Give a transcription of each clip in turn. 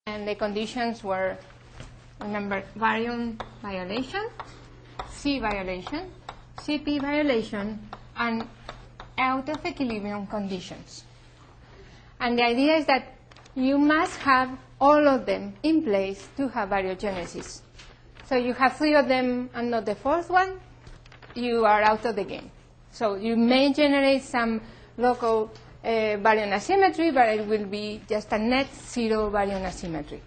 And the conditions were, remember, barium violation, C violation, CP violation, and out of equilibrium conditions. And the idea is that you must have all of them in place to have baryogenesis. So you have 3 of them and not the 4th one, you are out of the game. So you may generate some local baryon asymmetry, but it will be just a net 0 baryon asymmetry.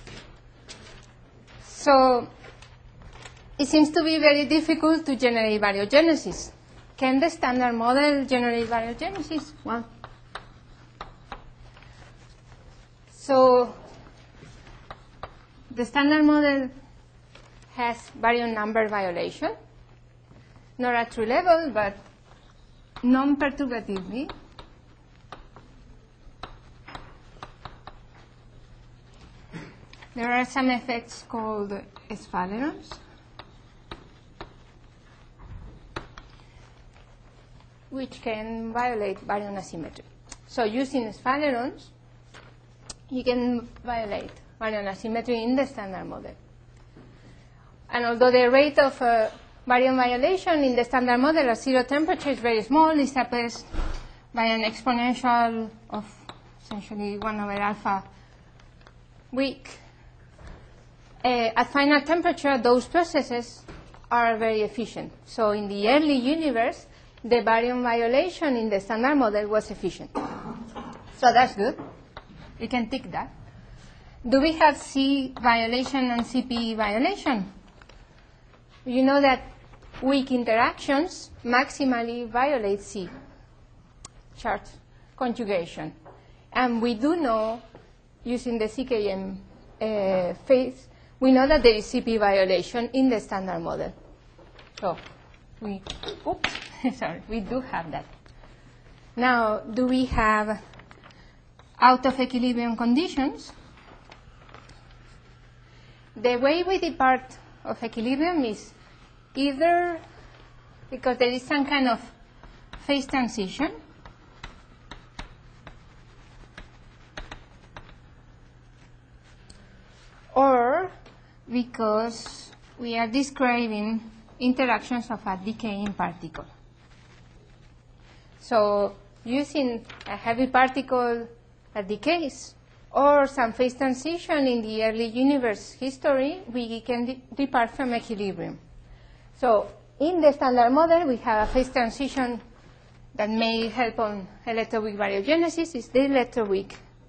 So it seems to be very difficult to generate baryogenesis. Can the standard model generate baryogenesis? Well, so the standard model has baryon number violation, not at true level, but non-perturbatively. There are some effects called sphalerons, which can violate baryon asymmetry. So using sphalerons, you can violate baryon asymmetry in the standard model. And although the rate of baryon violation in the standard model at 0 temperature is very small, it's suppressed by an exponential of essentially 1 over alpha weak. At final temperature, those processes are very efficient. So in the early universe, the baryon violation in the standard model was efficient. So that's good. We can tick that. Do we have C violation and CP violation? You know that weak interactions maximally violate C, charge conjugation. And we do know, using the CKM phase, we know that there is CP violation in the standard model. So we do have that. Now, do we have out of equilibrium conditions? The way we depart of equilibrium is either because there is some kind of phase transition, or because we are describing interactions of a decaying particle. So using a heavy particle that decays or some phase transition in the early universe history, we can depart from equilibrium. So in the standard model, we have a phase transition that may help on electroweak baryogenesis. Is the electroweak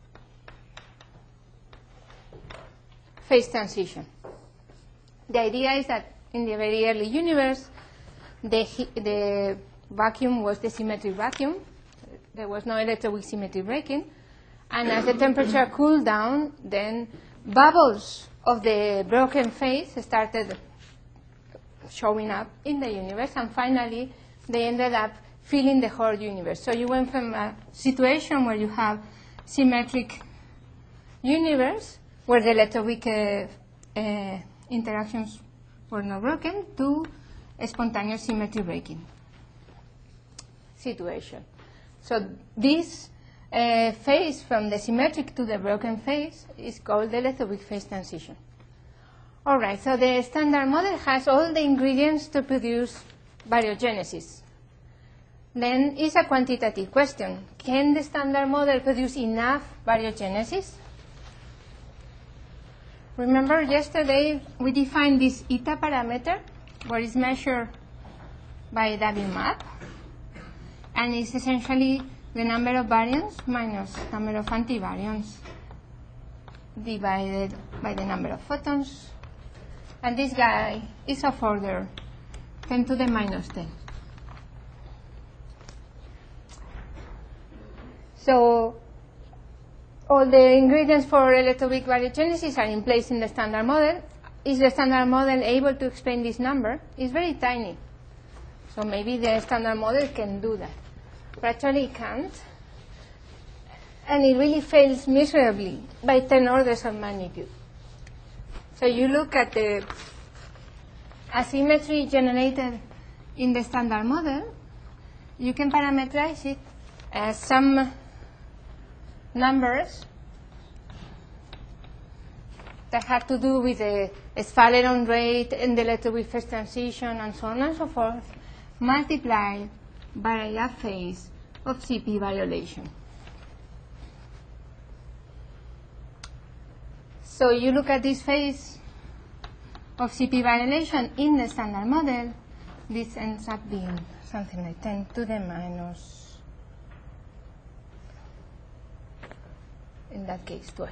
phase transition. The idea is that in the very early universe, the vacuum was the symmetric vacuum. There was no electroweak symmetry breaking. And as the temperature cooled down, then bubbles of the broken phase started showing up in the universe. And finally, they ended up filling the whole universe. So you went from a situation where you have symmetric universe, where the electroweak interactions were not broken, to a spontaneous symmetry breaking situation. So this phase from the symmetric to the broken phase is called the electroweak phase transition. All right, so the standard model has all the ingredients to produce baryogenesis. Then it's a quantitative question. Can the standard model produce enough baryogenesis? Remember yesterday we defined this eta parameter, where it's measured by WMAP, and it's essentially the number of baryons minus number of antibaryons divided by the number of photons. And this guy is of order 10 to the minus 10. So all the ingredients for electroweak baryogenesis are in place in the standard model. Is the standard model able to explain this number? It's very tiny. So maybe the standard model can do that. But actually it can't. And it really fails miserably by 10 orders of magnitude. So you look at the asymmetry generated in the standard model, you can parameterize it as some numbers that have to do with the Sphaleron rate and the electron phase transition and so on and so forth, multiplied by a phase of CP violation. So you look at this phase of CP violation in the standard model, this ends up being something like 10 to the minus, in that case, 12.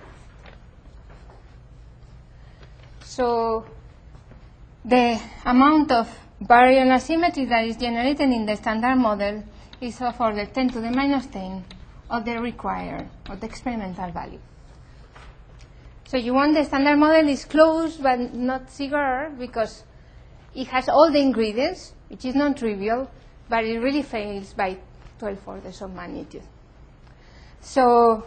So the amount of baryon asymmetry that is generated in the standard model is of order 10 to the minus 10 of the required, or the experimental value. So you want the standard model is closed but not CGR because it has all the ingredients, which is non-trivial, but it really fails by 12 orders of magnitude. So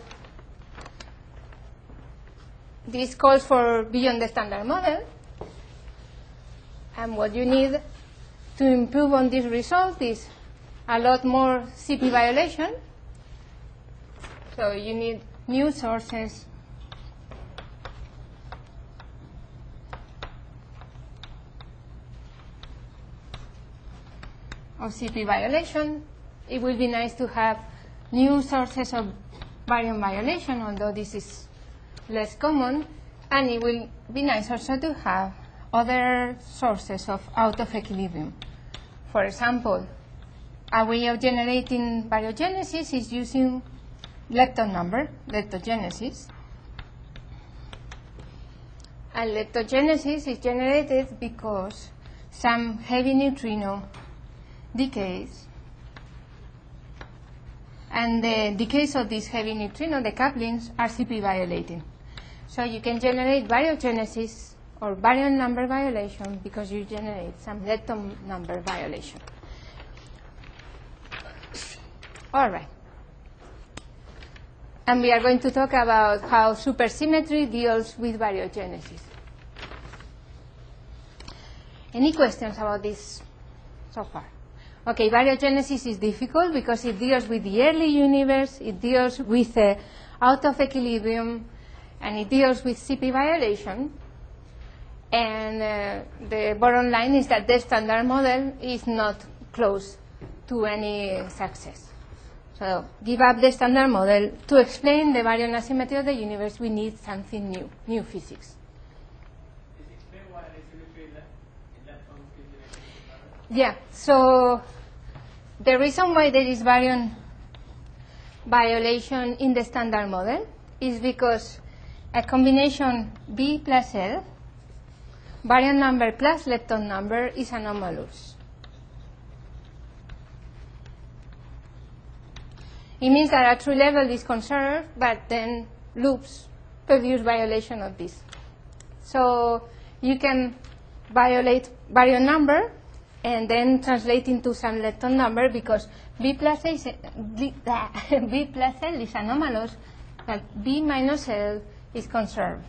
this calls for beyond the standard model. And what you need to improve on this result is a lot more CP violation. So you need new sources of CP violation. It will be nice to have new sources of baryon violation, although this is less common. And it will be nice also to have other sources of out of equilibrium. For example, a way of generating baryogenesis is using lepton number, leptogenesis. And leptogenesis is generated because some heavy neutrino decays. And the decays of this heavy neutrino, the couplings, are CP violating. So you can generate baryogenesis or baryon number violation because you generate some lepton number violation. All right. And we are going to talk about how supersymmetry deals with baryogenesis. Any questions about this so far? Okay, baryogenesis is difficult because it deals with the early universe, it deals with out of equilibrium, and it deals with CP violation. And the bottom line is that the standard model is not close to any success. So give up the standard model. To explain the baryon asymmetry of the universe, we need something new, new physics. Explain why asymmetry in that form is Yeah, so the reason why there is baryon violation in the standard model is because a combination B plus L, baryon number plus lepton number, is anomalous. It means that a true level is conserved, but then loops produce violation of this. So you can violate baryon number and then translate into some lepton number because B plus L is anomalous, but B minus L is conserved.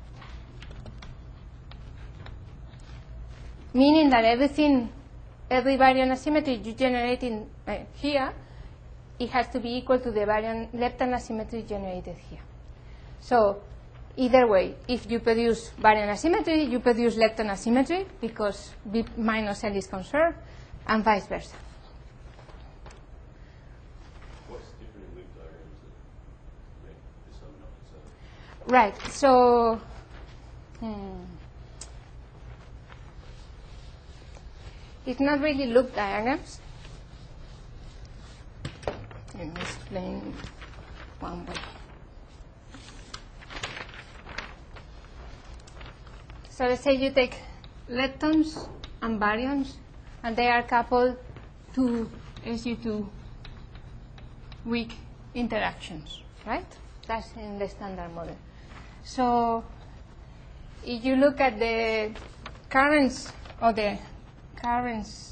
Meaning that every baryon asymmetry you generate in here, it has to be equal to the baryon lepton asymmetry generated here. So either way, if you produce baryon asymmetry, you produce lepton asymmetry because B minus L is conserved, and vice versa. What's different in loop diagrams that make this one not conserved? Right. So it's not really loop diagrams. Let me explain one way. So let's say you take leptons and baryons, and they are coupled to SU2 weak interactions, right? That's in the standard model. So if you look at the currents or the currents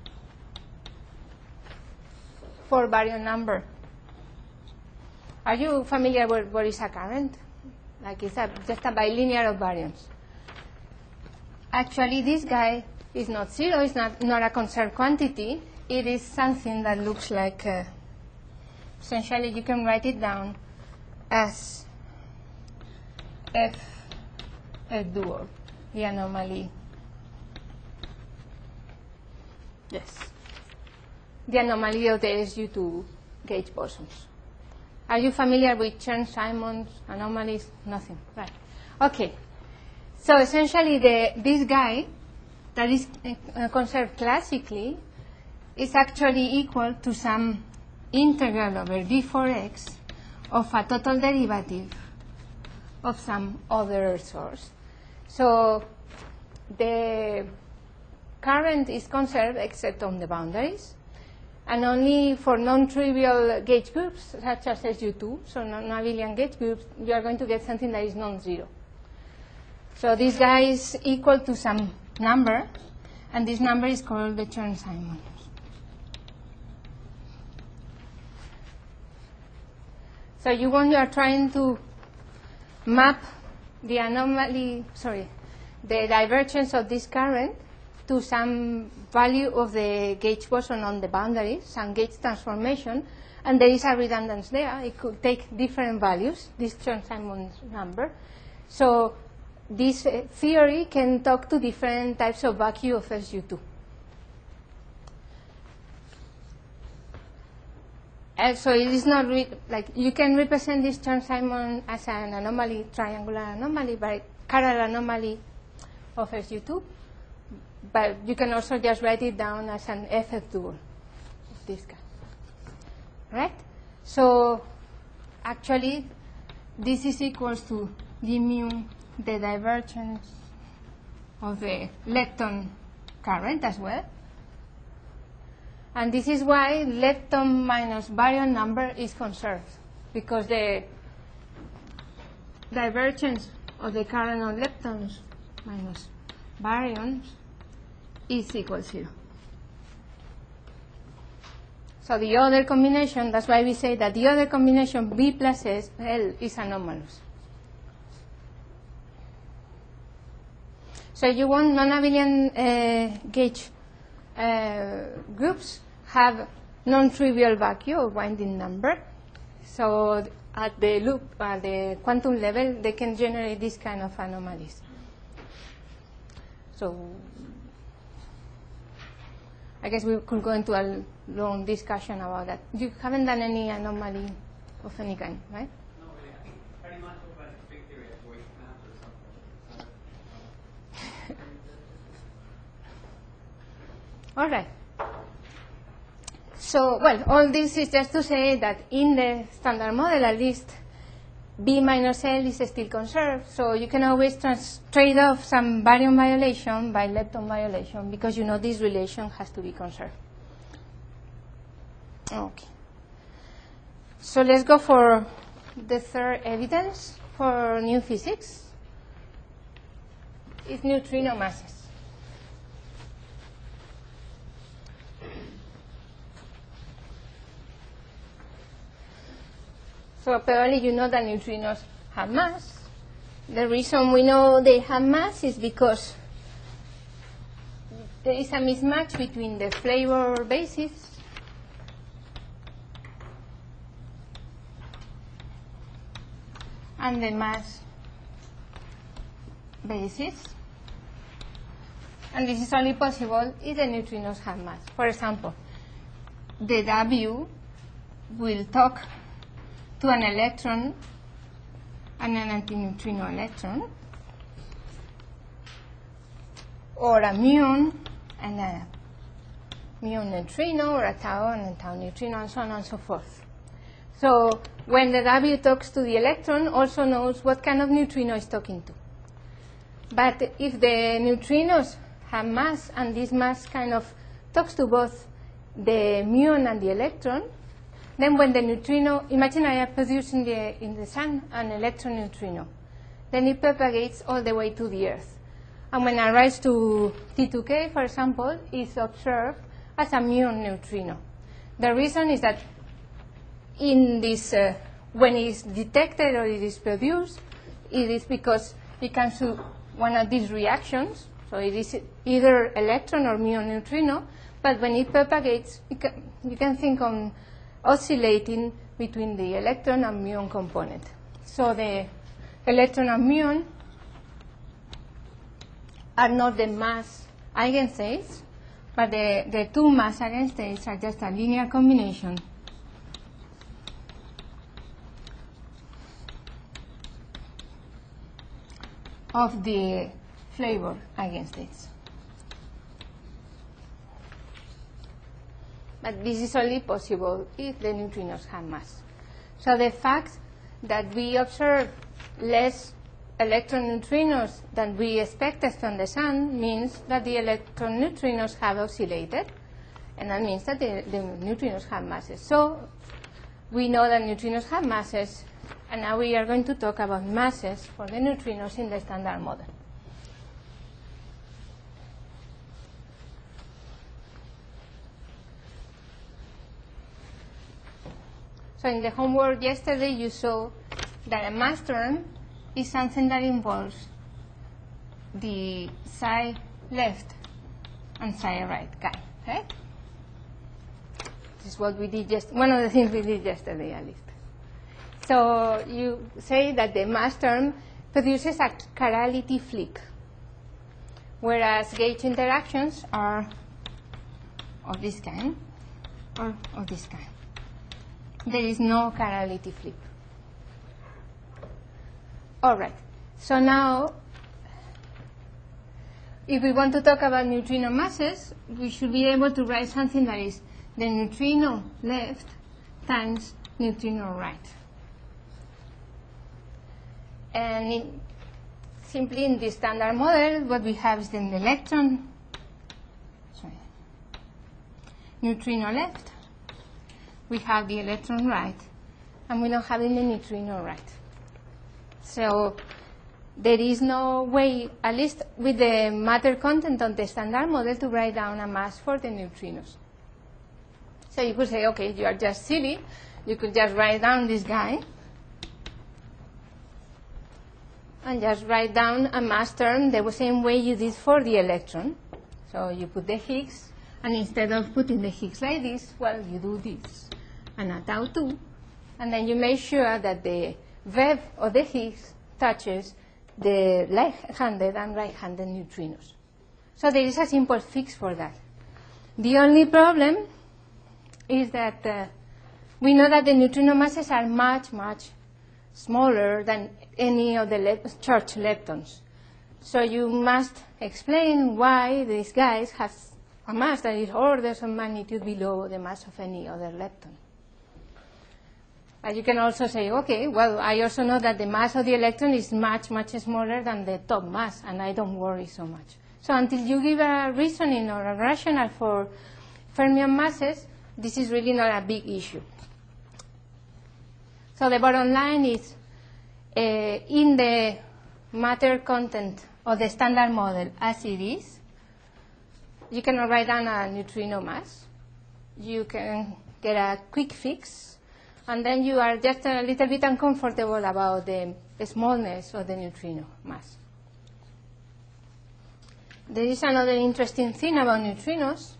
for baryon number, are you familiar with what is a current? Like it's just a bilinear of baryons. Actually, this guy is not zero, it's not a conserved quantity. It is something that looks like, essentially you can write it down as F duo, the anomaly. Yes. The anomaly of the SU2 gauge bosons. Are you familiar with Chern-Simons anomalies? Nothing, right? Okay. So essentially, this guy that is conserved classically is actually equal to some integral over d4x of a total derivative of some other source. So the current is conserved except on the boundaries, and only for non-trivial gauge groups, such as SU2, so non-abelian gauge groups, you are going to get something that is non-zero. So this guy is equal to some number, and this number is called the Chern-Simons. So you are trying to map the anomaly, the divergence of this current to some value of the gauge boson on the boundary, some gauge transformation, and there is a redundance there. It could take different values, this Chern-Simons number. So this theory can talk to different types of vacuum of SU2. So it is not like you can represent this Chern-Simons as an anomaly, triangular anomaly, by chiral anomaly of SU2. But you can also just write it down as an FF dual of this guy, right? So actually, this is equals to d mu, the divergence of the lepton current as well. And this is why lepton minus baryon number is conserved, because the divergence of the current on leptons minus baryons is equal to 0. So the other combination, that's why we say that the other combination B plus S, L, is anomalous. So you want non-abelian gauge groups have non-trivial vacuum or winding number. So at the loop, at the quantum level, they can generate this kind of anomalies. So I guess we could go into a long discussion about that. You haven't done any anomaly of any kind, right? No, really. I think pretty much about the big theory of voice maps or something. All right. So, well, all this is just to say that in the standard model, at least, B minus L is still conserved. So you can always trade off some baryon violation by lepton violation, because you know this relation has to be conserved. Okay. So let's go for the third evidence for new physics. It's neutrino masses. So apparently you know that neutrinos have mass. The reason we know they have mass is because there is a mismatch between the flavor basis and the mass basis. And this is only possible if the neutrinos have mass. For example, the W will talk to an electron and an antineutrino electron, or a muon and a muon neutrino, or a tau and a tau neutrino, and so on and so forth. So when the W talks to the electron, also knows what kind of neutrino it's talking to. But if the neutrinos have mass, and this mass kind of talks to both the muon and the electron, then when the neutrino, imagine I have produced in the sun an electron neutrino. Then it propagates all the way to the Earth. And when I rise to T2K, for example, it's observed as a muon neutrino. The reason is that in this, when it is detected or it is produced, it is because it comes to one of these reactions. So it is either electron or muon neutrino. But when it propagates, you can think on oscillating between the electron and muon component. So the electron and muon are not the mass eigenstates, but the two mass eigenstates are just a linear combination of the flavor eigenstates. But this is only possible if the neutrinos have mass. So the fact that we observe less electron neutrinos than we expected from the sun means that the electron neutrinos have oscillated, and that means that the neutrinos have masses. So we know that neutrinos have masses, and now we are going to talk about masses for the neutrinos in the Standard Model. So in the homework yesterday, you saw that a mass term is something that involves the psi left and psi right guy, okay? This is what we did one of the things we did yesterday, at least. So you say that the mass term produces a chirality flick, whereas gauge interactions are of this kind or of this kind. There is no chirality flip. All right. So now, if we want to talk about neutrino masses, we should be able to write something that is the neutrino left times neutrino right. And simply in the Standard Model, what we have is the neutrino left. We have the electron right, and we don't have any neutrino right. So there is no way, at least with the matter content on the Standard Model, to write down a mass for the neutrinos. So you could say, okay, you are just silly. You could just write down this guy and just write down a mass term the same way you did for the electron. So you put the Higgs, and instead of putting the Higgs like this, well, you do this. And a tau 2, and then you make sure that the web of the Higgs touches the left-handed and right-handed neutrinos. So there is a simple fix for that. The only problem is that we know that the neutrino masses are much, much smaller than any of the charged leptons. So you must explain why these guys have a mass that is orders of magnitude below the mass of any other lepton. But you can also say, okay, well, I also know that the mass of the electron is much, much smaller than the top mass, and I don't worry so much. So until you give a reasoning or a rationale for fermion masses, this is really not a big issue. So the bottom line is, in the matter content of the Standard Model as it is, you cannot write down a neutrino mass. You can get a quick fix, and then you are just a little bit uncomfortable about the smallness of the neutrino mass. There is another interesting thing about neutrinos.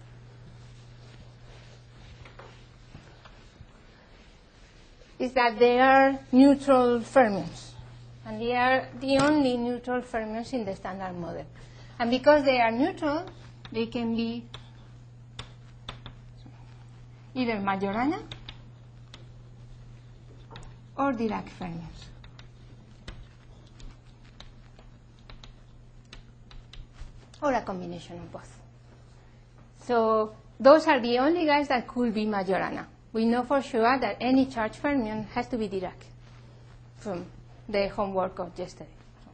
Is that they are neutral fermions. And they are the only neutral fermions in the Standard Model. And because they are neutral, they can be either Majorana or Dirac fermions. Or a combination of both. So those are the only guys that could be Majorana. We know for sure that any charged fermion has to be Dirac from the homework of yesterday.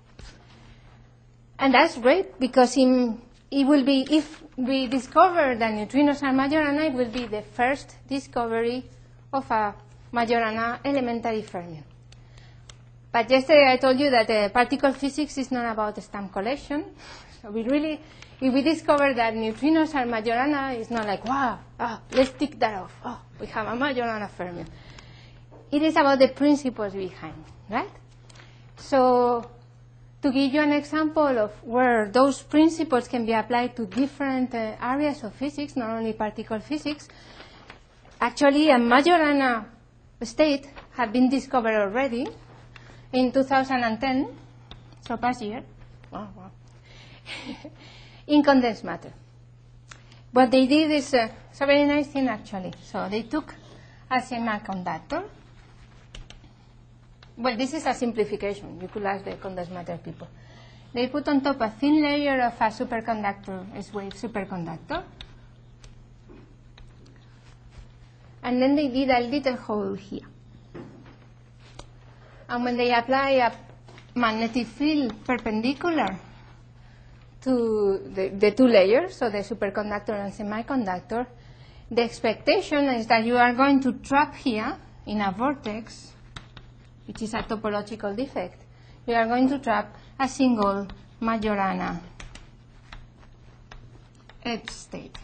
And that's great because it will be, if we discover that neutrinos are Majorana, it will be the first discovery of a Majorana elementary fermion. But yesterday I told you that particle physics is not about stamp collection. So we really, if we discover that neutrinos are Majorana, it's not like, wow, let's tick that off. Oh, we have a Majorana fermion. It is about the principles behind, right? So to give you an example of where those principles can be applied to different areas of physics, not only particle physics, actually a Majorana state had been discovered already in 2010, so past year. in condensed matter. What they did is it's a very nice thing, actually. So they took a semiconductor. Well, this is a simplification. You could ask the condensed matter people. They put on top a thin layer of a superconductor, S-wave superconductor. And then they did a little hole here. And when they apply a magnetic field perpendicular to the two layers, so the superconductor and semiconductor, the expectation is that you are going to trap here in a vortex, which is a topological defect. You are going to trap a single Majorana edge state.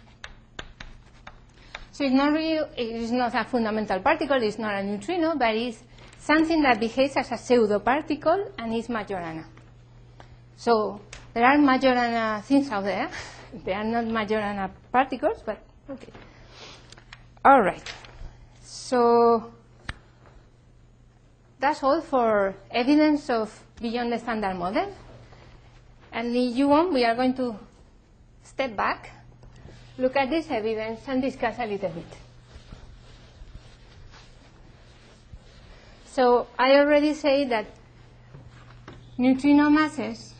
So it's not a fundamental particle, it's not a neutrino, but it's something that behaves as a pseudo-particle and is Majorana. So there are Majorana things out there. They are not Majorana particles, but okay. All right. So that's all for evidence of beyond the standard model. And if you want, we are going to step back, look at this evidence, and discuss a little bit. So I already said that neutrino masses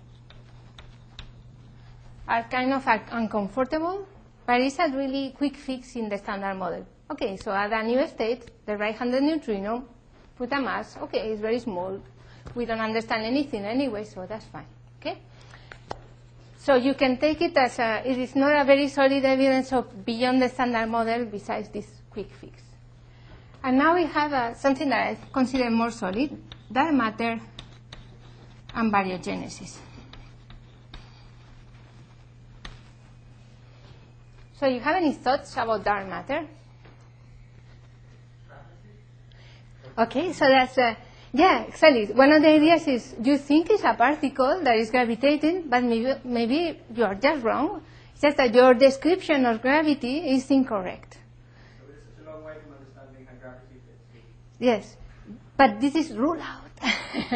are kind of uncomfortable, but it's a really quick fix in the standard model. Okay, so add a new state, the right-handed neutrino, put a mass. Okay, it's very small. We don't understand anything anyway, so that's fine. Okay? So you can take it as it is not a very solid evidence of beyond the standard model besides this quick fix. And now we have something that I consider more solid, dark matter and baryogenesis. So you have any thoughts about dark matter? Okay, so that's, yeah, exactly. One of the ideas is you think it's a particle that is gravitating, but maybe you are just wrong. It's just that your description of gravity is incorrect. So it's such a long way from understanding how gravity fits. Yes, but this is ruled out.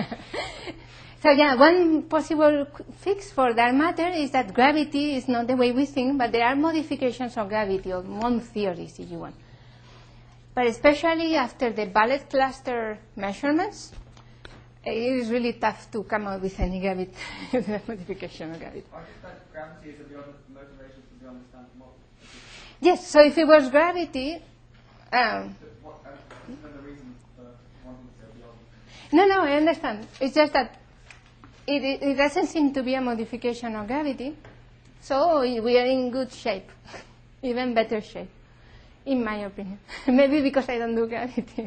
So yeah, one possible fix for dark matter is that gravity is not the way we think, but there are modifications of gravity, or Mond theories, if you want. But especially after the Ballet cluster measurements, it is really tough to come up with any gravity modification of gravity. I think that gravity is a beyond motivation for beyond the standard model. Yes, so if it was gravity, Another reason for wanting to go beyond. no, I understand. It's just that it doesn't seem to be a modification of gravity, so we are in good shape, even better shape, in my opinion. Maybe because I don't do gravity.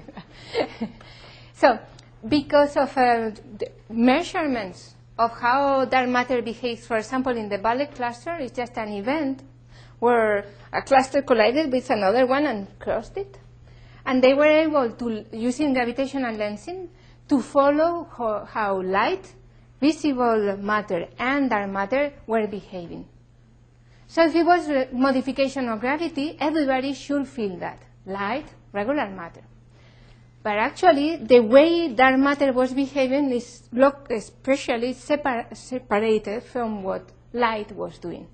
So, because of the measurements of how dark matter behaves, for example, in the Ballet cluster, it's just an event where a cluster collided with another one and crossed it. And they were able to, using gravitational lensing, to follow how light, visible matter, and dark matter were behaving. So if it was a modification of gravity, everybody should feel that. Light, regular matter. But actually, the way dark matter was behaving is especially separated from what light was doing.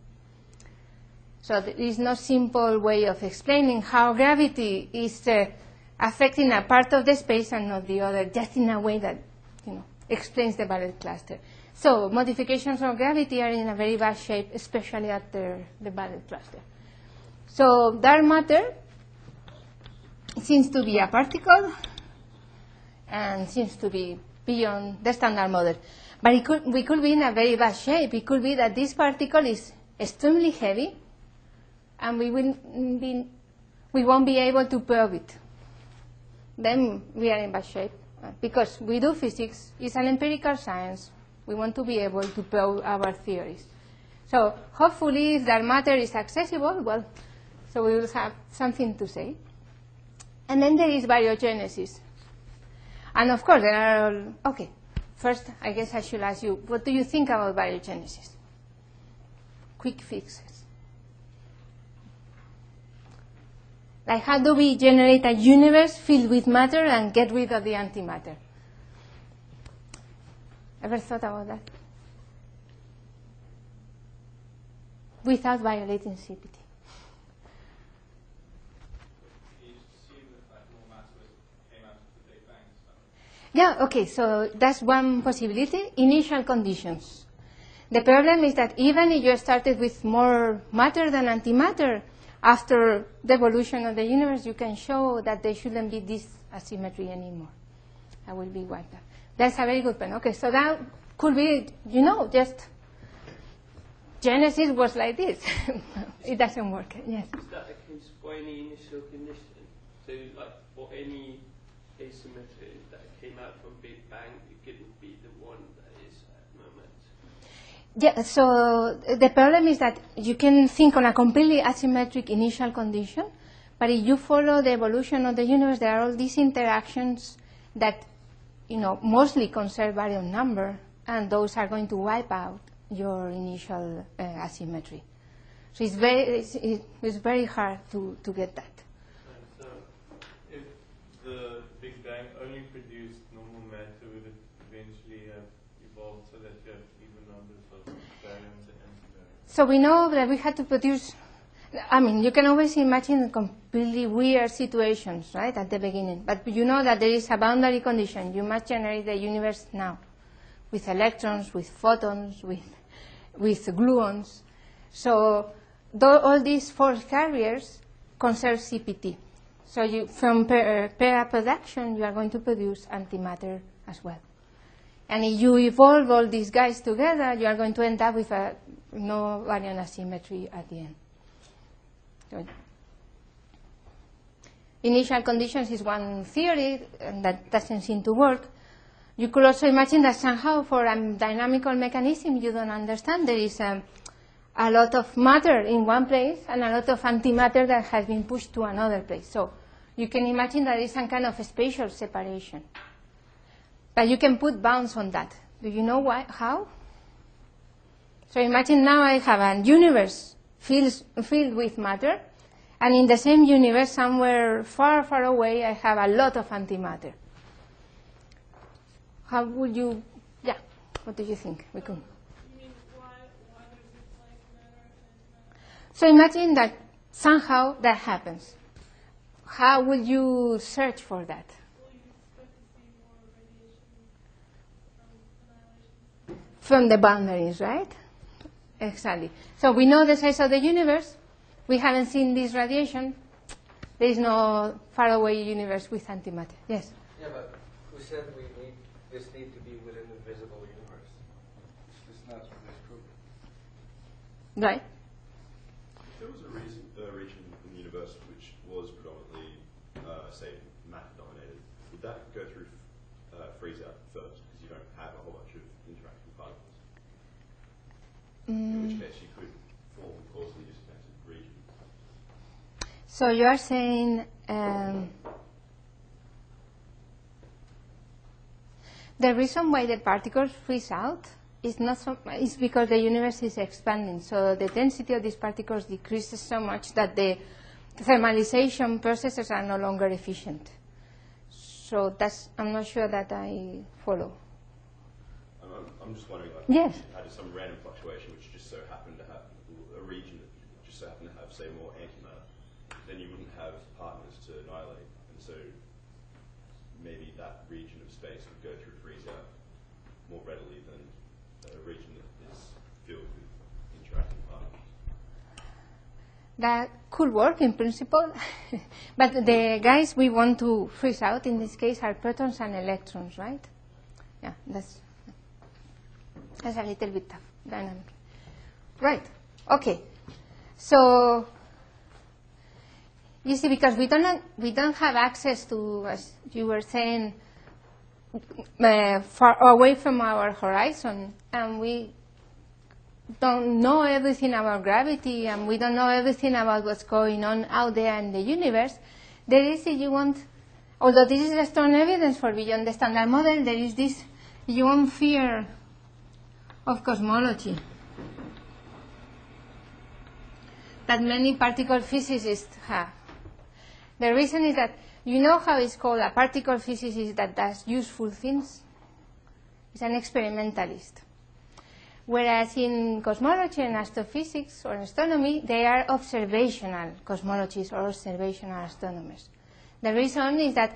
So there is no simple way of explaining how gravity is affecting a part of the space and not the other, just in a way that explains the Ballet cluster. So modifications of gravity are in a very bad shape, especially after the Ballet cluster. So dark matter seems to be a particle and seems to be beyond the standard model. But we could be in a very bad shape. It could be that this particle is extremely heavy and we won't be able to probe it. Then we are in bad shape. Because we do physics, it's an empirical science. We want to be able to probe our theories. So hopefully, if dark matter is accessible, well, so we will have something to say. And then there is baryogenesis. And of course, there are, okay, first, I guess I should ask you, what do you think about baryogenesis? Quick fixes. Like, how do we generate a universe filled with matter and get rid of the antimatter? Ever thought about that? without violating CPT. You assume that more matter came out of the Big Bang. Yeah, okay, so that's one possibility. Initial conditions. The problem is that even if you started with more matter than antimatter, after the evolution of the universe, you can show that there shouldn't be this asymmetry anymore. That will be wiped out. That's a very good point. Okay, so that could be, just Genesis was like this. It doesn't work. Yes. Is that the case for any initial condition? So, like, for any asymmetry that came out from Big Bang, it couldn't be the one that is at the moment. Yeah, so the problem is that you can think on a completely asymmetric initial condition, but if you follow the evolution of the universe, there are all these interactions that, mostly conserve baryon number, and those are going to wipe out your initial asymmetry. So it's very hard to get that. So, if the Big Bang only produced normal matter, would it eventually have evolved so that you have even numbers of baryons and antibaryons? So we know that we had to produce, you can always imagine completely weird situations, right, at the beginning. But you know that there is a boundary condition. You must generate the universe now with electrons, with photons, with gluons. So all these force carriers conserve CPT. So from pair production, you are going to produce antimatter as well. And if you evolve all these guys together, you are going to end up with no baryon asymmetry at the end. So initial conditions is one theory, and that doesn't seem to work. You could also imagine that somehow for a dynamical mechanism you don't understand, there is a lot of matter in one place and a lot of antimatter that has been pushed to another place. So you can imagine that there is some kind of spatial separation. But you can put bounds on that. Do you know why? How? So imagine now I have a universe filled with matter, and in the same universe, somewhere far, far away, I have a lot of antimatter. How would you, what do you think? We could. You mean why does it like matter and antimatter? So imagine that somehow that happens. How would you search for that? Well, you expect to see more radiation from annihilation. From the boundaries, right? Exactly. So we know the size of the universe. We haven't seen this radiation. There is no faraway universe with antimatter. Yes? Yeah, but who said this need to be within the visible universe? It's not disproven. Right. If there was a region in the universe which was predominantly, say, matter-dominated, would that go through freeze-out first because you don't have a whole bunch of interacting particles? In which case you could form a causally disconnected region. So you are saying the reason why the particles freeze out is because the universe is expanding. So the density of these particles decreases so much that the thermalization processes are no longer efficient. So I'm not sure that I follow. I'm just wondering, like, Yes. if you had some random fluctuation which just so happened to have a region that just so happened to have, say, more antimatter, then you wouldn't have partners to annihilate, and so maybe that region of space would go through freeze-out more readily than a region that is filled with interacting particles. That could work in principle, but the guys we want to freeze out in this case are protons and electrons, right? Yeah, that's a little bit tough, dynamic. Right, okay. So, you see, because we don't have access to, as you were saying, far away from our horizon, and we don't know everything about gravity, and we don't know everything about what's going on out there in the universe, there is, if you want, although this is a strong evidence for beyond the standard model, there is this, if you want, fear of cosmology that many particle physicists have. The reason is that you know how it's called a particle physicist that does useful things? It's an experimentalist. Whereas in cosmology and astrophysics or astronomy, they are observational cosmologists or observational astronomers. The reason is that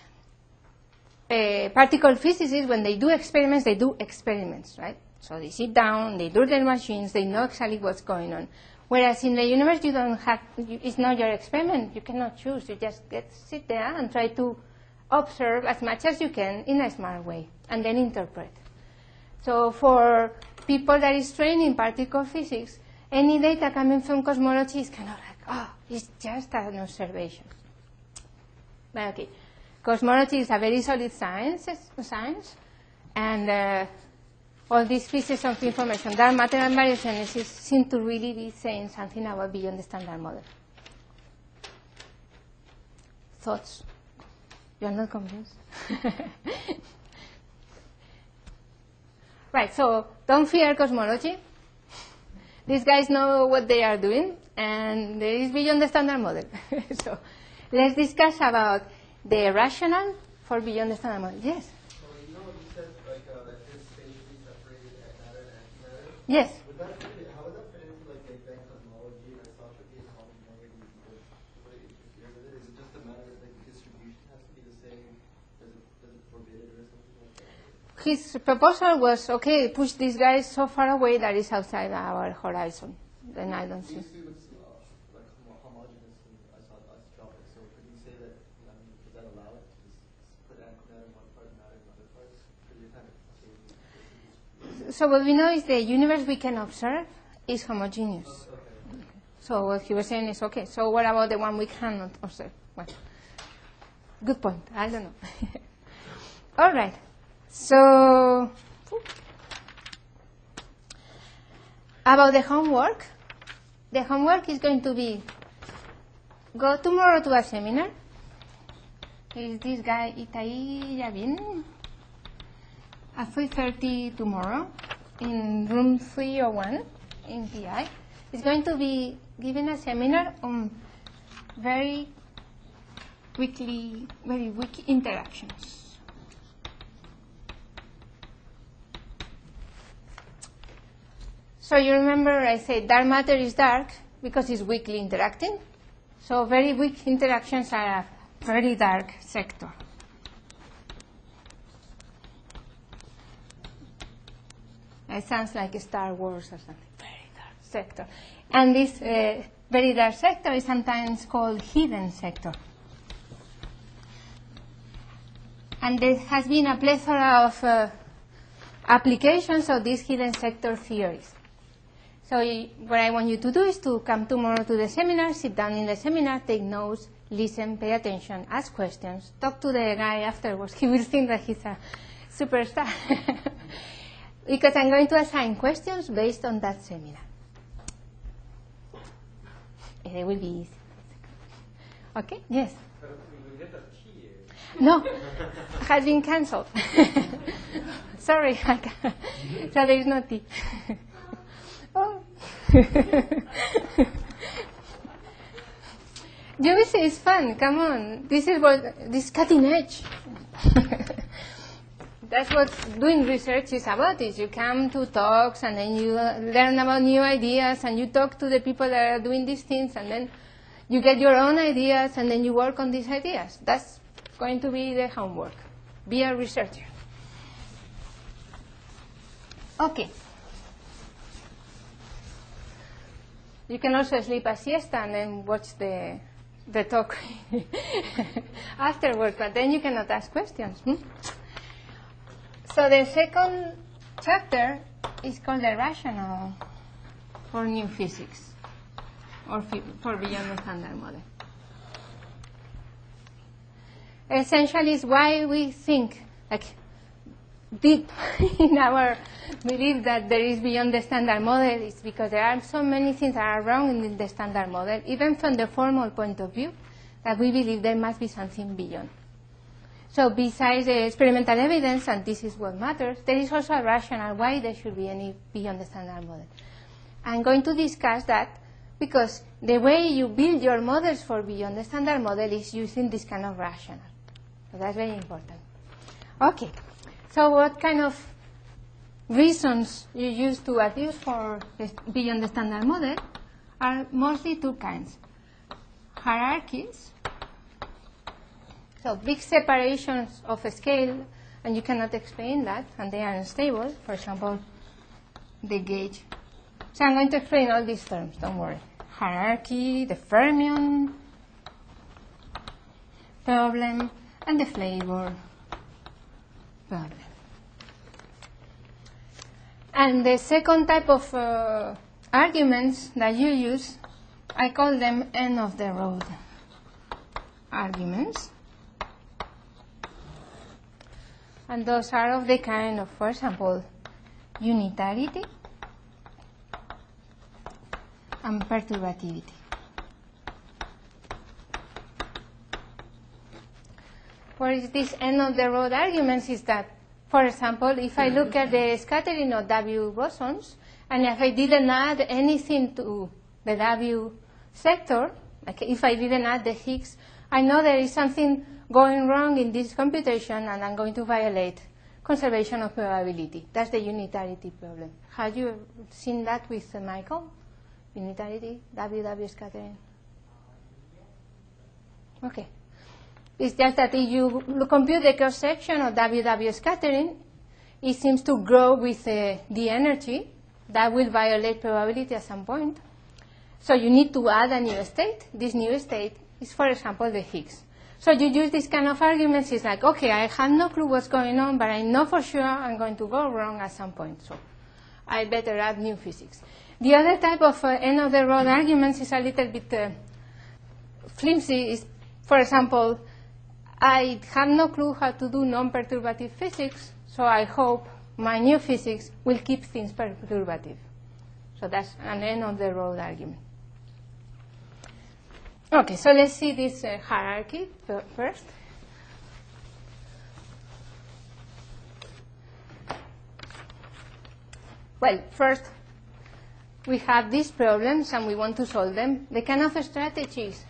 particle physicists, when they do experiments, right? So they sit down, they do their machines, they know exactly what's going on. Whereas in the universe, you don't have, it's not your experiment. You cannot choose. You just sit there and try to observe as much as you can in a smart way, and then interpret. So for people that is trained in particle physics, any data coming from cosmology is kind of like, oh, it's just an observation. But okay, cosmology is a very solid science, and all these pieces of information, dark matter and baryogenesis, seem to really be saying something about beyond the standard model. Thoughts? You are not convinced? Right, so don't fear cosmology. These guys know what they are doing, and there is beyond the standard model. So let's discuss about the rationale for beyond the standard model. Yes? So you know what you said, like that is spatially separated matter and antimatter? Yes. How would that fit into like Big Bang cosmology and isotropy and homogeneity? Would it interfere with it? Is it just a matter that like, the distribution has to be the same? Does it forbid it or something like that? His proposal was, okay, push these guys so far away that is outside our horizon. Then I don't see. You see what's like homogeneous and isotropic, so could you say that, does that allow it to just put antimatter in one part and matter in another part? Because you're kind of So what we know is the universe we can observe is homogeneous. okay. So what he was saying is, okay, so what about the one we cannot observe? Well, good point. I don't know. All right. So about the homework is going to be go tomorrow to a seminar. Is this guy Itai Yavin at 3:30 tomorrow in room 301 in PI. He's going to be giving a seminar on very weak interactions. So you remember I said dark matter is dark because it's weakly interacting. So very weak interactions are a very dark sector. It sounds like Star Wars or something. Very dark sector. And this very dark sector is sometimes called hidden sector. And there has been a plethora of applications of these hidden sector theories. So what I want you to do is to come tomorrow to the seminar, sit down in the seminar, take notes, listen, pay attention, ask questions, talk to the guy afterwards. He will think that he's a superstar. Because I'm going to assign questions based on that seminar. And it will be easy. Okay? Yes? We get that tea. No, has been cancelled. Sorry, so there is no tea. Oh. UBC is fun. Come on, this is cutting edge. That's what doing research is about. Is you come to talks and then you learn about new ideas and you talk to the people that are doing these things and then you get your own ideas and then you work on these ideas. That's going to be the homework. Be a researcher. Okay. You can also sleep a siesta and then watch the talk afterwards, but then you cannot ask questions. So the second chapter is called the rationale for new physics, or for beyond the standard model. Essentially, is why we think, like, deep in our belief that there is beyond the standard model is because there are so many things that are wrong in the standard model, even from the formal point of view, that we believe there must be something beyond. So besides the experimental evidence, and this is what matters, there is also a rationale why there should be any beyond the standard model. I'm going to discuss that because the way you build your models for beyond the standard model is using this kind of rationale. So that's very important. Okay. So what kind of reasons you use to adjust for beyond the standard model are mostly two kinds. Hierarchies, so big separations of a scale, and you cannot explain that, and they are unstable. For example, the gauge. So I'm going to explain all these terms, don't worry. Hierarchy, the fermion problem, and the flavor problem. And the second type of arguments that you use, I call them end-of-the-road arguments. And those are of the kind of, for example, unitarity and perturbativity. What is this end-of-the-road arguments is that, for example, if I look at the scattering of W bosons, and if I didn't add anything to the W sector, like if I didn't add the Higgs, I know there is something going wrong in this computation, and I'm going to violate conservation of probability. That's the unitarity problem. Have you seen that with Michael? Unitarity, W scattering? Okay. It's just that if you compute the cross-section of W scattering, it seems to grow with the energy. That will violate probability at some point. So you need to add a new state. This new state is, for example, the Higgs. So you use this kind of arguments. It's like, okay, I have no clue what's going on, but I know for sure I'm going to go wrong at some point. So I better add new physics. The other type of end-of-the-road arguments is a little bit flimsy. Is, for example, I have no clue how to do non-perturbative physics, so I hope my new physics will keep things perturbative. So that's an end-of-the-road argument. Okay, so let's see this hierarchy first. Well, first, we have these problems, and we want to solve them. The kind of strategies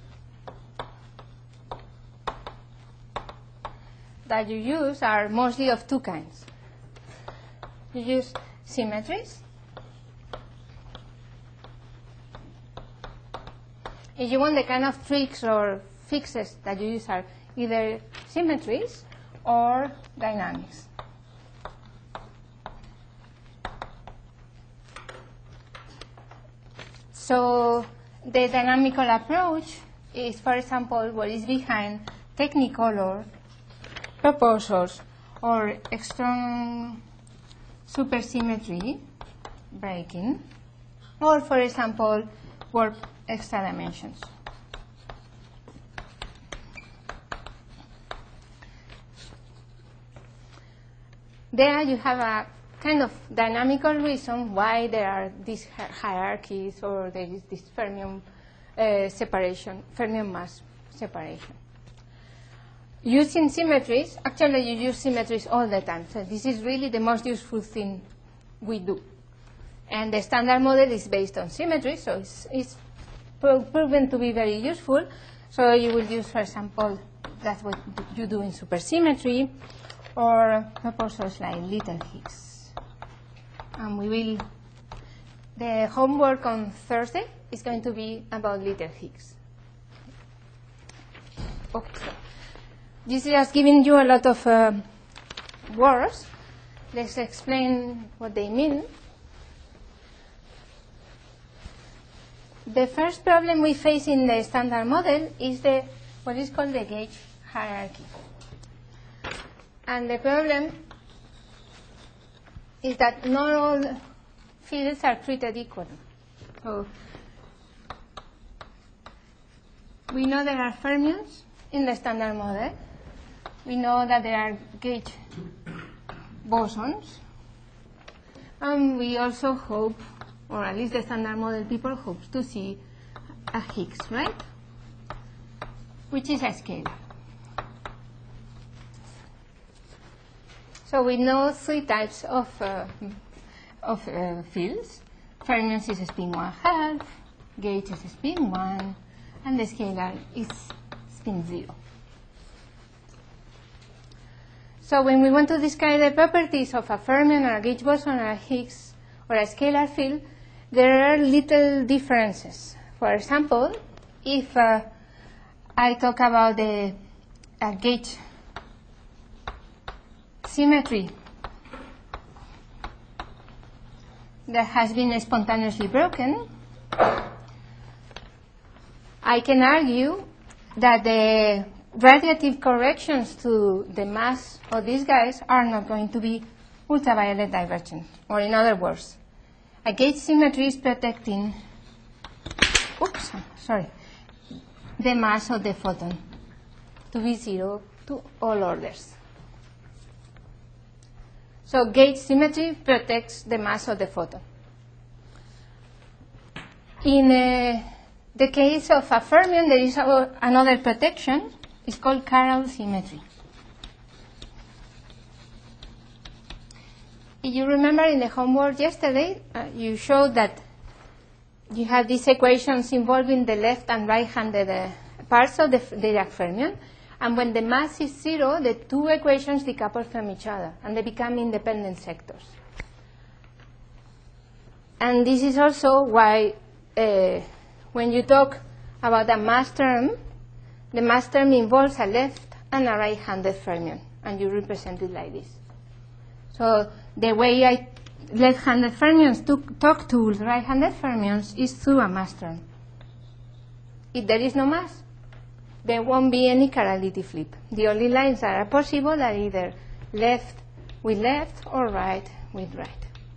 that you use are mostly of two kinds. You use symmetries. If you want, the kind of tricks or fixes that you use are either symmetries or dynamics. So the dynamical approach is, for example, what is behind Technicolor proposals or strong supersymmetry breaking, or, for example, warp extra dimensions. There you have a kind of dynamical reason why there are these hierarchies, or there is this fermion separation, fermion mass separation. Using symmetries, actually you use symmetries all the time, so this is really the most useful thing we do. And the standard model is based on symmetry, so it's proven to be very useful. So you will use, for example, that's what you do in supersymmetry, or proposals like little Higgs. And the homework on Thursday is going to be about little Higgs. Okay, so this is just giving you a lot of words. Let's explain what they mean. The first problem we face in the standard model is what is called the gauge hierarchy. And the problem is that not all fields are treated equally. So we know there are fermions in the standard model. We know that there are gauge bosons. And we also hope, or at least the standard model people hopes to see a Higgs, right? Which is a scalar. So we know three types of fields. Fermions is spin 1/2, gauge is spin 1, and the scalar is spin 0. So when we want to describe the properties of a fermion or a gauge boson or a Higgs or a scalar field, there are little differences. For example, if I talk about the gauge symmetry that has been spontaneously broken, I can argue that the radiative corrections to the mass of these guys are not going to be ultraviolet divergent. Or in other words, a gauge symmetry is protecting the mass of the photon to be 0 to all orders. So gauge symmetry protects the mass of the photon. In the case of a fermion, there is another protection. It's called chiral symmetry. If you remember in the homework yesterday, you showed that you have these equations involving the left and right-handed parts of the Dirac fermion. And when the mass is 0, the two equations decouple from each other, and they become independent sectors. And this is also why when you talk about a mass term, the mass term involves a left and a right-handed fermion, and you represent it like this. So the way left-handed fermions talk to right-handed fermions is through a mass term. If there is no mass, there won't be any chirality flip. The only lines that are possible are either left with left or right with right.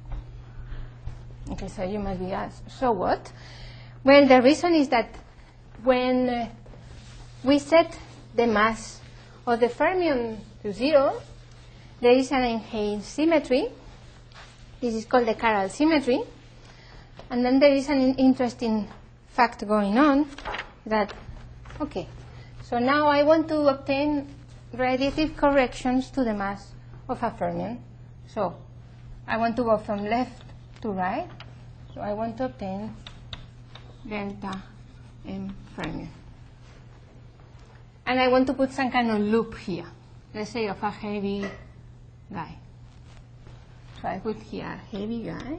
Okay, so you might be asked, so what? Well, the reason is that when we set the mass of the fermion to 0, there is an enhanced symmetry. This is called the chiral symmetry. And then there is an interesting fact going on that, okay, so now I want to obtain radiative corrections to the mass of a fermion. So I want to go from left to right. So I want to obtain delta M fermion. And I want to put some kind of loop here, let's say of a heavy guy. So I put here a heavy guy,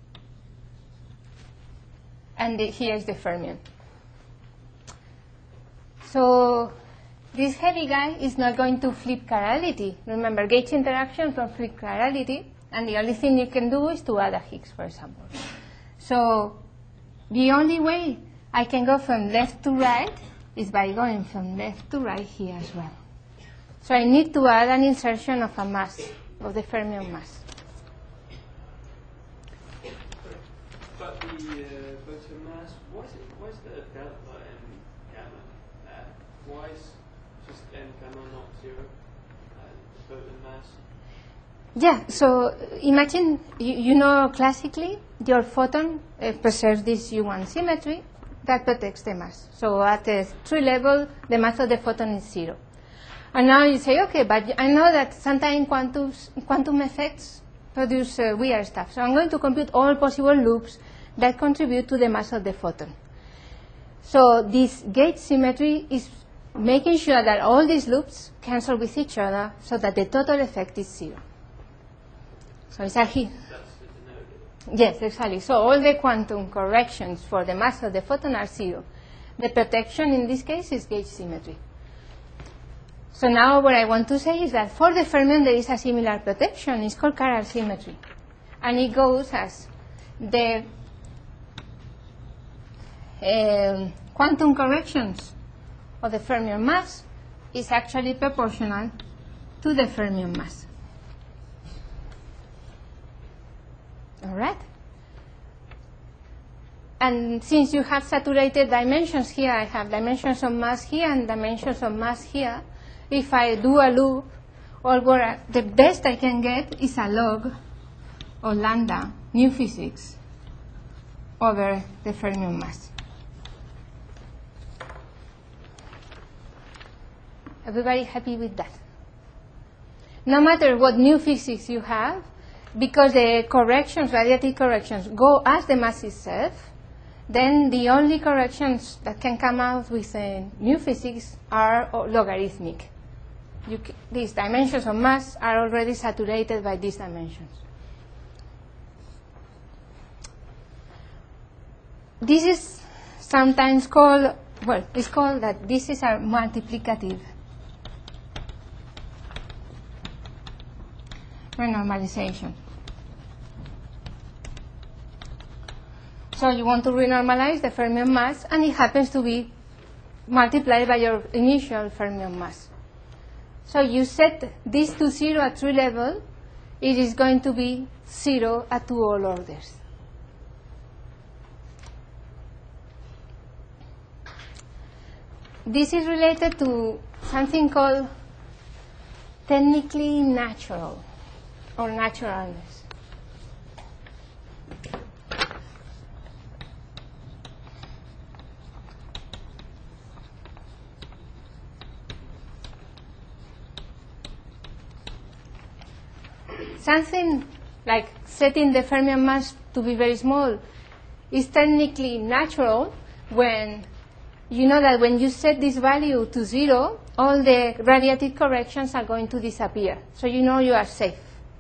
and here is the fermion. So this heavy guy is not going to flip chirality. Remember, gauge interactions don't flip chirality, and the only thing you can do is to add a Higgs, for example. So the only way I can go from left to right is by going from left to right here as well. So I need to add an insertion of a mass, of the fermion mass. But the photon mass, why is there a delta and gamma there? Why is just n gamma not 0 the photon mass? Yeah, so imagine, you know classically, your photon preserves this U1 symmetry that protects the mass. So at the 3 level, the mass of the photon is 0. And now you say, okay, but I know that sometimes quantum effects produce weird stuff. So I'm going to compute all possible loops that contribute to the mass of the photon. So this gauge symmetry is making sure that all these loops cancel with each other so that the total effect is 0. So it's a hit. Yes, exactly. So all the quantum corrections for the mass of the photon are 0. The protection in this case is gauge symmetry. So now what I want to say is that for the fermion there is a similar protection. It's called chiral symmetry. And it goes as the quantum corrections of the fermion mass is actually proportional to the fermion mass. All right? And since you have saturated dimensions here, I have dimensions of mass here and dimensions of mass here. If I do a loop, the best I can get is a log of lambda nu physics over the fermion mass. Everybody happy with that? No matter what new physics you have, because the corrections, radiative corrections, go as the mass itself, then the only corrections that can come out with new physics are logarithmic. these dimensions of mass are already saturated by these dimensions. This is sometimes called, well, it's called that this is a multiplicative renormalization. So you want to renormalize the fermion mass, and it happens to be multiplied by your initial fermion mass. So you set this to 0 at 3 level, it is going to be 0 at 2 all orders. This is related to something called technically natural or naturalness. Something like setting the fermion mass to be very small is technically natural when you know that when you set this value to 0, all the radiative corrections are going to disappear. So you know you are safe.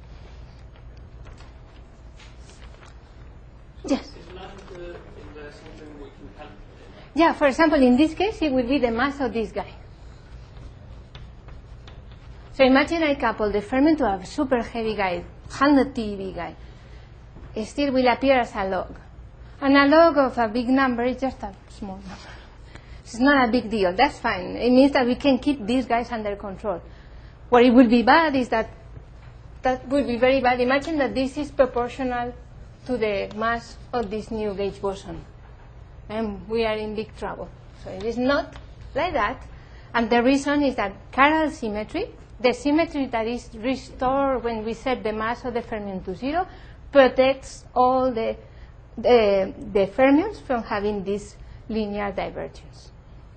Yes? Is matter in there something we can calculate? Yeah, for example, in this case, it will be the mass of this guy. So imagine I couple the fermion to a super heavy guy, 100 TeV guy. It still will appear as a log. And a log of a big number is just a small number. It's not a big deal. That's fine. It means that we can keep these guys under control. What it would be bad is that would be very bad. Imagine that this is proportional to the mass of this new gauge boson. And we are in big trouble. So it is not like that. And the reason is that chiral symmetry, the symmetry that is restored when we set the mass of the fermion to 0, protects all the fermions from having this linear divergence.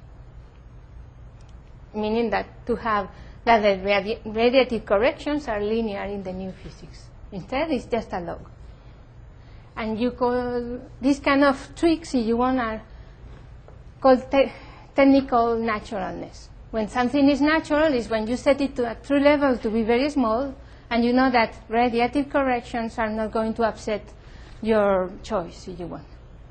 Meaning that to have that the radiative corrections are linear in the new physics. Instead, it's just a log. And you call these kind of tricks, if you want, are called technical naturalness. When something is natural is when you set it to a true level to be very small, and you know that radiative corrections are not going to upset your choice, if you want.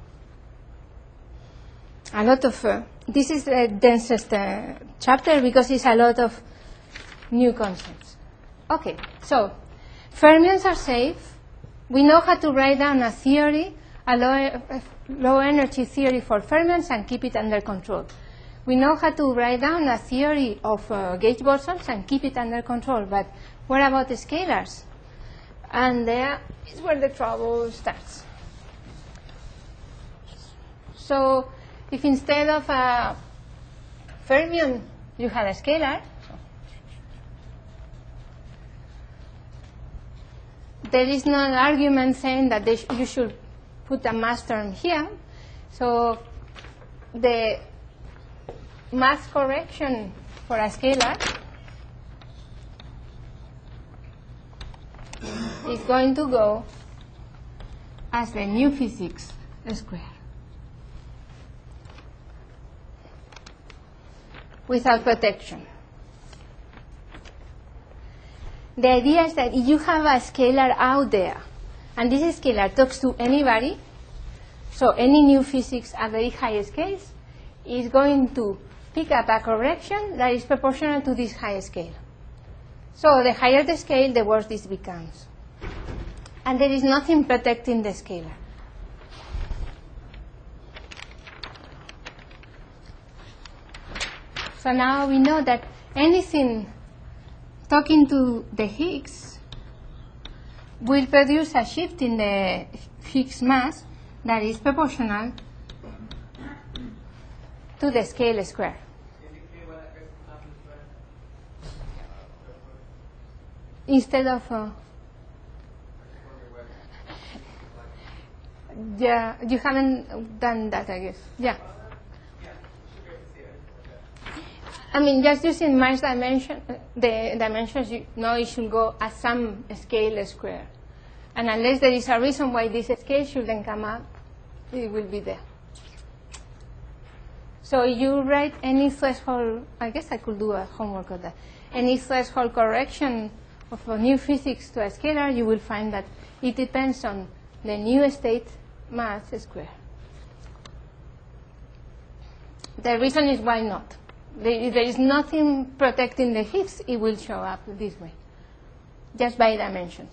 A lot of this is the densest chapter because it's a lot of new concepts. Okay, so fermions are safe. We know how to write down a theory, a low energy theory for fermions, and keep it under control. We know how to write down a theory of gauge bosons and keep it under control. But what about the scalars? And there is where the trouble starts. So if instead of a fermion you had a scalar, there is no argument saying that you should put a mass term here. So the mass correction for a scalar is going to go as the new physics square, without protection. The idea is that if you have a scalar out there, and this scalar talks to anybody, so any new physics at very high scales is going to pick up a correction that is proportional to this high scale. So the higher the scale, the worse this becomes. And there is nothing protecting the scalar. So now we know that anything talking to the Higgs will produce a shift in the Higgs mass that is proportional to the scale square. Instead of yeah, you haven't done that, I guess. Yeah. I mean, just using mass dimension, the dimensions, you know it should go as some scale square. And unless there is a reason why this scale shouldn't come up, it will be there. So you write any threshold, I guess I could do a homework of that. any threshold correction of a new physics to a scalar, you will find that it depends on the new state mass square. The reason is why not. If there is nothing protecting the Higgs, it will show up this way, just by dimensions.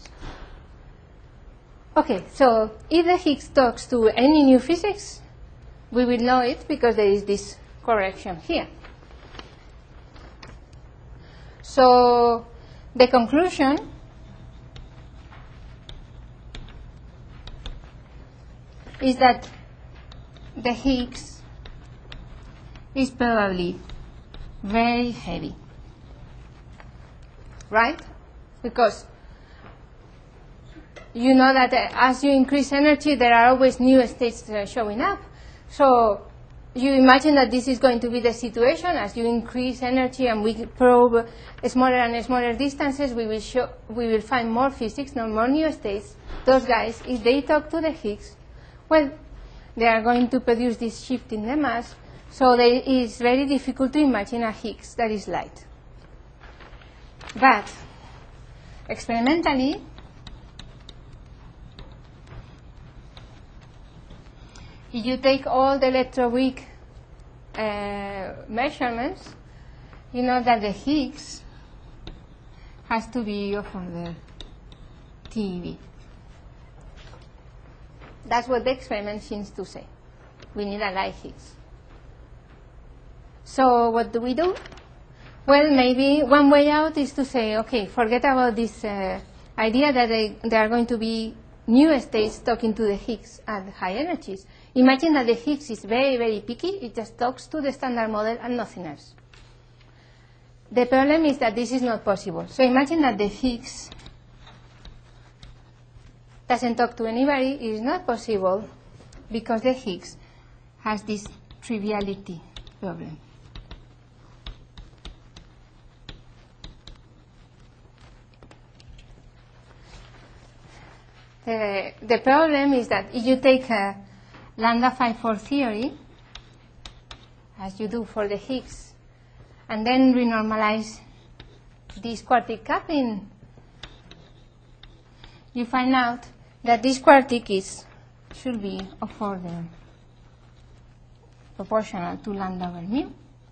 Okay, so if the Higgs talks to any new physics, we will know it because there is this correction here. So the conclusion is that the Higgs is probably very heavy, right? Because you know that as you increase energy, there are always new states showing up. So you imagine that this is going to be the situation. As you increase energy and we probe smaller and smaller distances, we will find more physics, no more new states. Those guys, if they talk to the Higgs, well, they are going to produce this shift in the mass. So it is very difficult to imagine a Higgs that is light. But experimentally, if you take all the electroweak measurements, you know that the Higgs has to be of order TeV. That's what the experiment seems to say. We need a light Higgs. So what do we do? Well, maybe one way out is to say, okay, forget about this idea that there are going to be new states talking to the Higgs at high energies. Imagine that the Higgs is very, very picky. It just talks to the standard model and nothing else. The problem is that this is not possible. So imagine that the Higgs doesn't talk to anybody. It is not possible because the Higgs has this triviality problem. The problem is that if you take a lambda phi 4 theory, as you do for the Higgs, and then renormalize this quartic coupling, you find out that this quartic should be of order proportional to lambda over mu.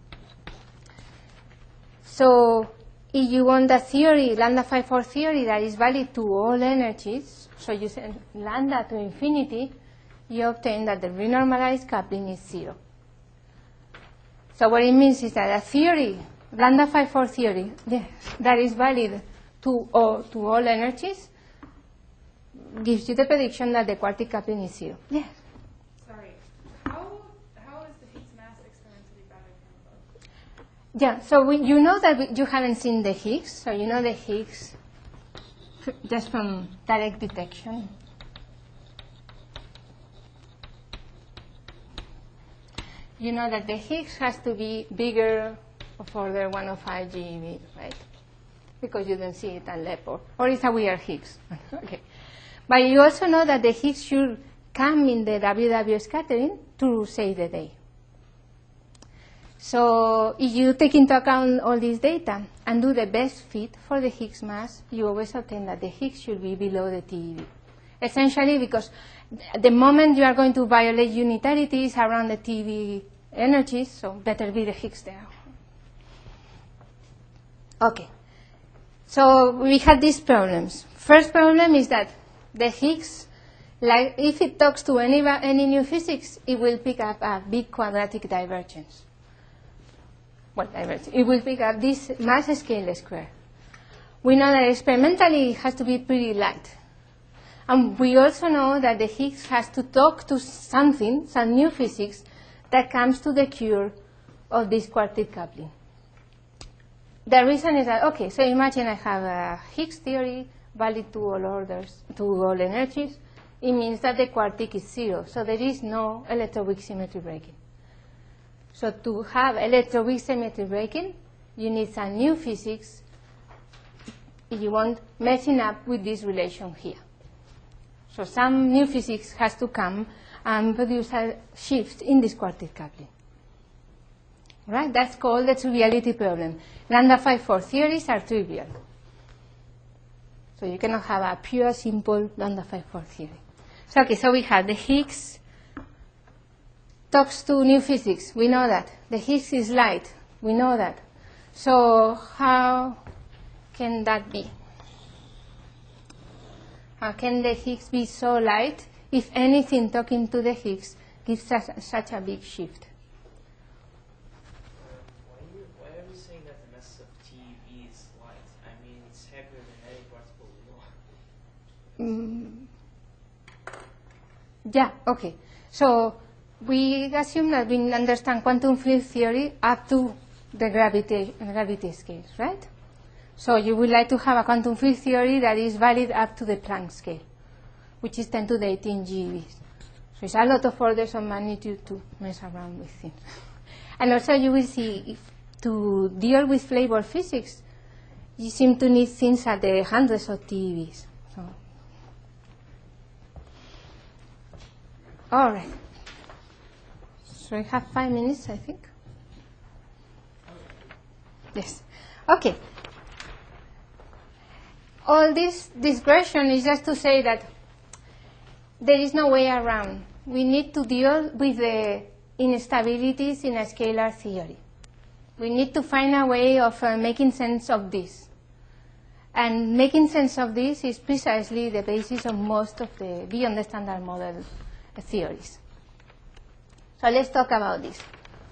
So if you want a theory, lambda phi 4 theory, that is valid to all energies, so you send lambda to infinity, you obtain that the renormalized coupling is 0. So what it means is that a theory, lambda phi 4 theory, that is valid to all energies, gives you the prediction that the quartic coupling is 0. Yeah. Sorry. How is the Higgs mass experimentally bounded? Yeah, so you know that you haven't seen the Higgs, so you know the Higgs just from direct detection. You know that the Higgs has to be bigger of order 105 GeV, right? Because you don't see it on LEP, or it's a weird Higgs. Okay. But you also know that the Higgs should come in the WW scattering to save the day. So if you take into account all this data and do the best fit for the Higgs mass, you always obtain that the Higgs should be below the TeV. Essentially because the moment you are going to violate unitarity is around the TeV energies, so better be the Higgs there. Okay. So we had these problems. First problem is that the Higgs, like if it talks to any new physics, it will pick up a big quadratic divergence. Well, it will pick up this mass scale square. We know that experimentally it has to be pretty light. And we also know that the Higgs has to talk to something, some new physics, that comes to the cure of this quartic coupling. The reason is that, okay, so imagine I have a Higgs theory valid to all orders, to all energies. It means that the quartic is 0, so there is no electroweak symmetry breaking. So to have electroweak symmetry breaking, you need some new physics, if you want, messing up with this relation here. So some new physics has to come and produce a shift in this quartic coupling. Right? That's called the triviality problem. Lambda 5-4 theories are trivial. So you cannot have a pure, simple lambda 5-4 theory. So, okay, so we have the Higgs talks to new physics. We know that. The Higgs is light. We know that. So how can that be? How can the Higgs be so light if anything talking to the Higgs gives us such a big shift? Why are we saying that the mass of TeV is light? I mean, it's heavier than any particle we know. Yeah, okay. So we assume that we understand quantum field theory up to the gravity scale, right? So you would like to have a quantum field theory that is valid up to the Planck scale, which is 10 to the 18 GeV. So it's a lot of orders of magnitude to mess around with things. And also you will see, if to deal with flavor physics, you seem to need things at the hundreds of TeVs. So. All right. So we have 5 minutes, I think. Yes. Okay. All this digression is just to say that there is no way around. We need to deal with the instabilities in a scalar theory. We need to find a way of making sense of this. And making sense of this is precisely the basis of most of the beyond the standard model theories. So let's talk about this.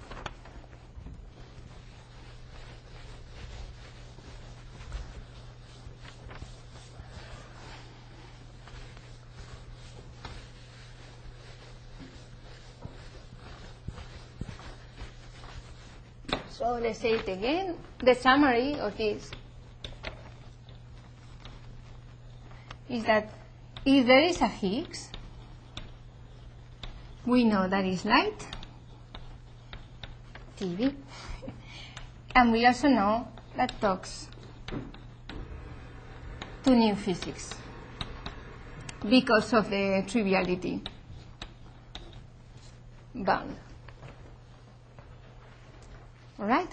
So let's say it again. The summary of this is that if there is a Higgs, we know that is light, TeV, and we also know that talks to new physics because of the triviality bound. All right?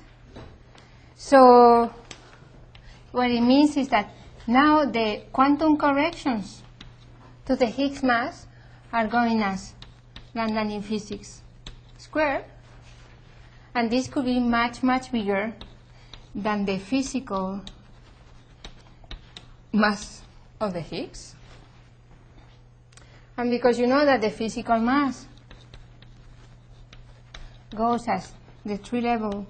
So what it means is that now the quantum corrections to the Higgs mass are going as lambda in physics squared, and this could be much, much bigger than the physical mass of the Higgs. And because you know that the physical mass goes as the tree level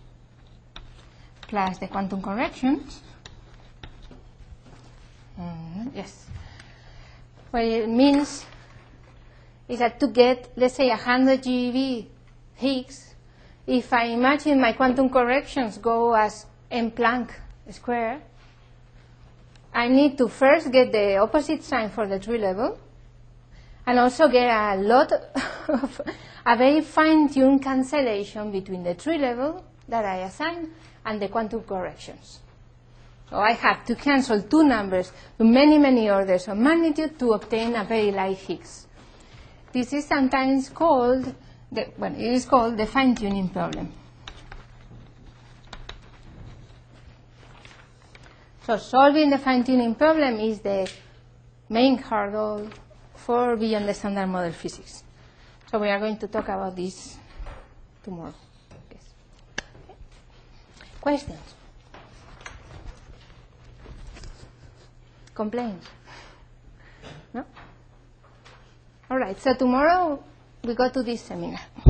plus the quantum corrections. Yes. What it means is that to get, let's say, 100 GeV Higgs, if I imagine my quantum corrections go as m Planck square, I need to first get the opposite sign for the tree level, and also get a lot of a very fine-tuned cancellation between the tree level that I assign and the quantum corrections. So I have to cancel two numbers to many, many orders of magnitude to obtain a very light Higgs. This is sometimes called, it is called the fine-tuning problem. So solving the fine-tuning problem is the main hurdle for beyond the standard model physics. So we are going to talk about this tomorrow. Yes. Okay. Questions? Complaints? No? All right, so tomorrow we go to this seminar.